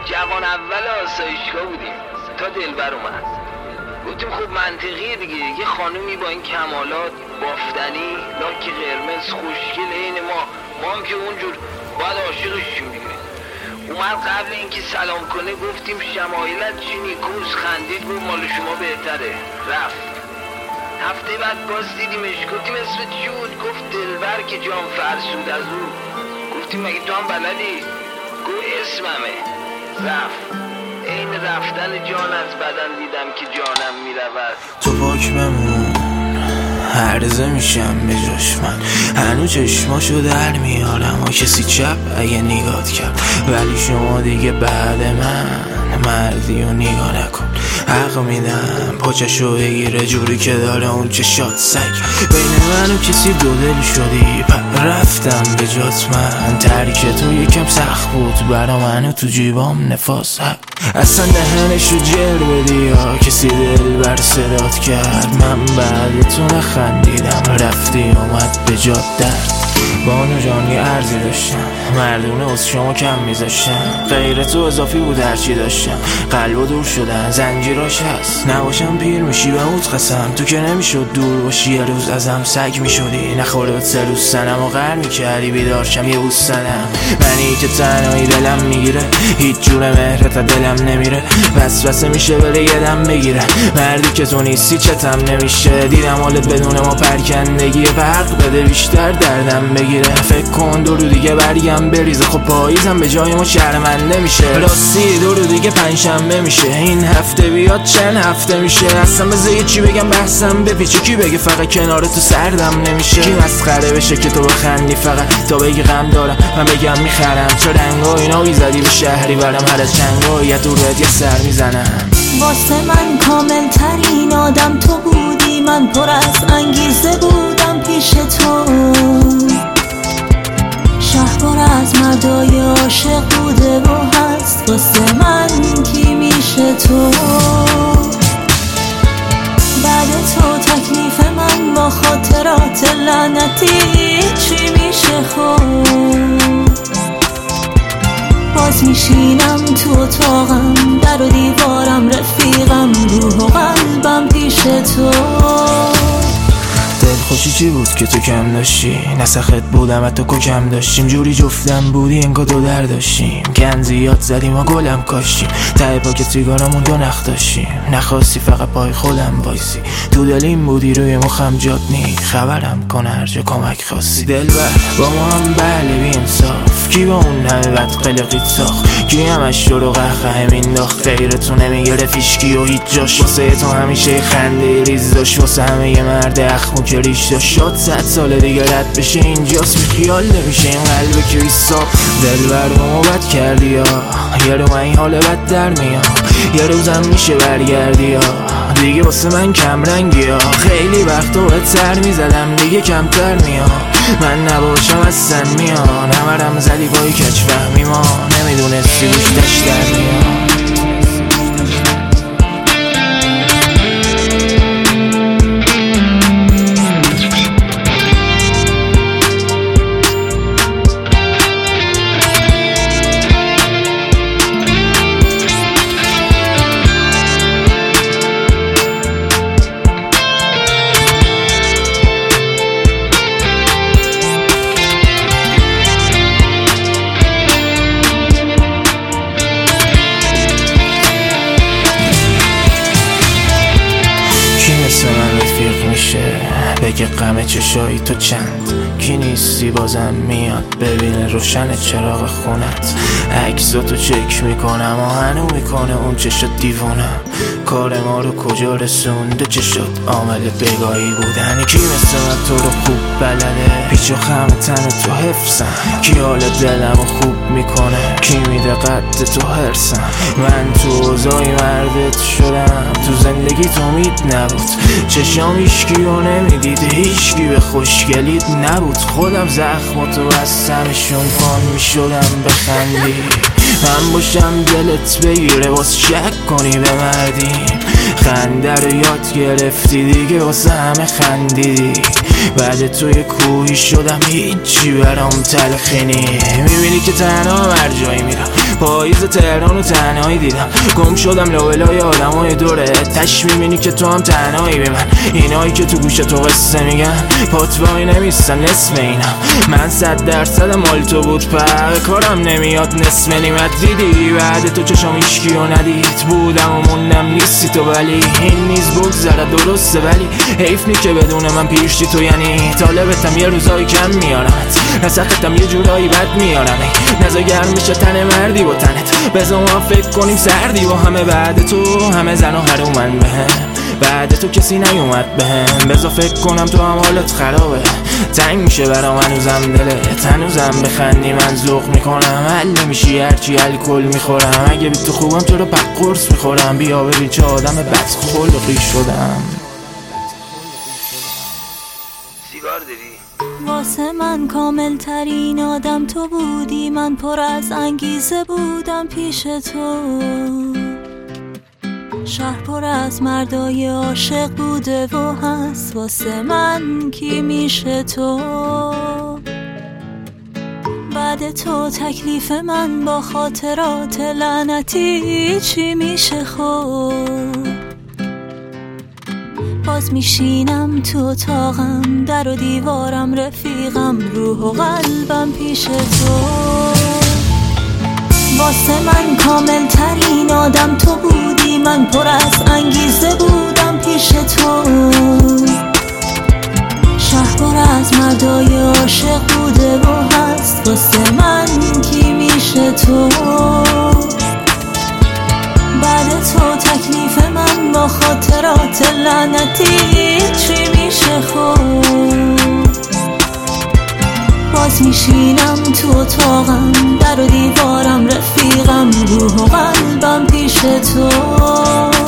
جوان اول آسایشگاه بودیم تا دلبر اومد. گفتیم خب منطقیه دیگه، یه خانومی با این کمالات، بافتنی، لاک قرمز، خوشگل عین ما هم که اونجور باید عاشقشیم دیگه. اومد قبل اینکه سلام کنه گفتیم شمایلت چی نیکوس، خندید گفت مال شما بهتره، رفت. هفته بعد باز دیدیمش، گفتیم اسمت چی بود؟ گفت دلبر که جام فرسود از او. گفتیم مگه تو هم بلدی؟ گفت اسممه، رفت. این رفتن جان از بدن دیدم که جانم میرود. تو پاک بمون، هرزه میشم به جاش من، هنو چشماشو در میارم و کسی چپ اگه نگات کرد، ولی شما دیگه بعد من مردی و نگاه نکن. حق میدم پاچشو بگیره جوری که داره اون چشات سگ. بین من و کسی دو دل شدی رفتم به جات من، ترک تو یکم سخت بود برا منو تو جیبام نفاس حق. اصلا دهنشو جر بدی یا کسی دل بر صدات کرد، من بعد تو نخندیدم رفتی اومد به جات درد. بانو جان یه عرضی داشتم، مردونه از شما کم میذاشتم، غیر تو اضافی بود هرچی داشتم، قلب و دور شدن زنجیراش هست، نباشم پیر میشی به اوت قسم، تو که نمیشد دور باشی یه روز ازم سگ میشدی، نخورده به 3 روز سنم و غر میکردی بیدارشم یه بوس سنم. منی که تنهایی دلم میگیره، هیچ جور مهرت دلم نمیره، وسوسه میشه بره یه دم بگیره، مردی که تو نیستی چتم نمیشه، دیدم حالت بدون ما پرکندگی فرق بده بیشتر دردم بگیره، فکر کن دو رو دیگه برگم بریزه، خب پاییزم به جای ما شرمنده میشه، راستی دو رو دیگه پنجشنبه میشه، این هفته بیاد چند هفته میشه، اصلا بذار یه چی بگم بحثم بپیچه، کی بگه فقط کنار تو سردم نمیشه، کی مسخره بشه که تو بخندی فقط تا بگی غم دارم من بگم میخرم، چه رنگا اینا بیزدی به شهری برم، هر از چنگا یه دورت یه سر میزنم. واسه من کامل ترین آدم تو بودی، من پر از انگیزه بودم پیش تو، شهر از مردای عاشق بوده و هست، واسه من کی میشه تو؟ بعد تو تکلیف من با خاطرات لعنتی چی میشه خود؟ باز میشینم تو اتاقم، در و دیوارم رفیقم، روح و قلبم پیش تو. دلخوشی چی بود که تو کم داشتی؟ نسخت بودم و تو کم داشتیم، جوری جفتم بودی انگار دو در داشتیم، گن زیاد زدیم و گلم کاشتیم، ته پاک سیگارمون 2 نخ داشتیم، نخواستی فقط پای خودم وایسی، تو دلیم بودی روی مخم جات نی، خبرم کن هر جا کمک خواستی. دلبر با ما هم بله بی انصاف، کی با اون همه بد قلقیت ساخت، کی همش شروع و قهقه مینداخت، غیرتو نمیگرفت هیچکی و هیچ جاش، واسه تو همیشه خنده ریز داشت، واسه همه یه مرد اخمو که ریش داشت، شاد 100 سال دیگه رد بشه اینجاست، بی خیال نمیشه این قلب که ایسا. دلبر با ما بد کردی یا یه رو من این حال بد در میام، یه روزم میشه برگردی یا دیگه واسه من کم رنگی یا، خیلی وقتا باید سر میزدم دیگه کمتر میام، من نباشم از سن میان، همرم زدی بایی کچ فهمی ما، نمیدونستی روش در میان. من رفیق میشه بگه غم چشایی تو چند، کی نیستی بازم میاد ببینه روشن چراغ خونت، عکساتو چک میکنم آهنو میکنه اون چشات دیوونم، کار ما رو کجا رسونده چشات عامل بگاهی بودن، کی مثل من تو رو خوب بلده پیچ و خم تن تو حفظم، کی حال دلمو خوب میکنه، کی میده قد تو هرسم، من تو اوضاعی مردت شدم، تو زندگی تو امید نبود، چشام هیچکی رو نمیدیده، هیچکی به خوشگلیت نبود، خودم زخماتو بستمشون پان میشدم بخندی، من باشم دلت بگیره باز شک کنی به مردیم، خنده رو یاد گرفتی دیگه واسه همه خندیدی، بعد تو یه کوهی شدم هیچی برام تلخی نی. میبینی که تنها هر جایی میرم، پاییز تهران و تنهایی دیدم، گم شدم لابلای آدمای دوره. تش میبینی که تو هم تنهایی به من، اینایی که تو گوش تو قصه میگن پاتوایی نمیستن نصف اینم. من 100% مال تو بود پر کارم نمیاد نصف نیمت. دیدی بعد تو چشام ایشکیو ندید، بودم و موندم نیستی تو، ولی این نیز بگذره درسته، ولی حیف نی که بدون من پیشتی تو. یعنی طالبتم یه روزایی کم میارمت، نسختم یه جورایی بد میارم. نزا گرم میشه تن مردی با تنت، بذار ما فکر کنیم سردی با همه. بعد تو همه زن و هرومن بهم، بعد تو کسی نیومد بهم. بذار فکر کنم تو هم حالت خرابه، تنگ میشه برام هنوزم دلت، هنوزم بخندی من ذوق میکنم. حل نمیشی هرچی الکل میخورم، اگه بی تو خوبم تو رو پق قرص میخورم. بیا ببین چه آدم بدخلقی شدم. سیگار داری؟ واسه من کامل ترین آدم تو بودی، من پر از انگیزه بودم پیش تو. شهر پر از مردای عاشق بوده و هست، واسه من کی میشه تو؟ بعد تو تکلیف من با خاطرات لعنتی چی میشه خود؟ باز میشینم تو اتاقم، در و دیوارم رفیقم، روح و قلبم پیش تو. واسه من کامل ترین آدم تو بودی، من پر از انگیزه بودم پیش تو. شهر پر از مردای عاشق بوده و هست، واسه من کی میشه تو؟ بعد تو تکلیف من با خاطرات لعنتی چی میشه خود؟ باز میشینم تو اتاقم، در و دیوارم رفیقم، روح و قلبم پیش تو.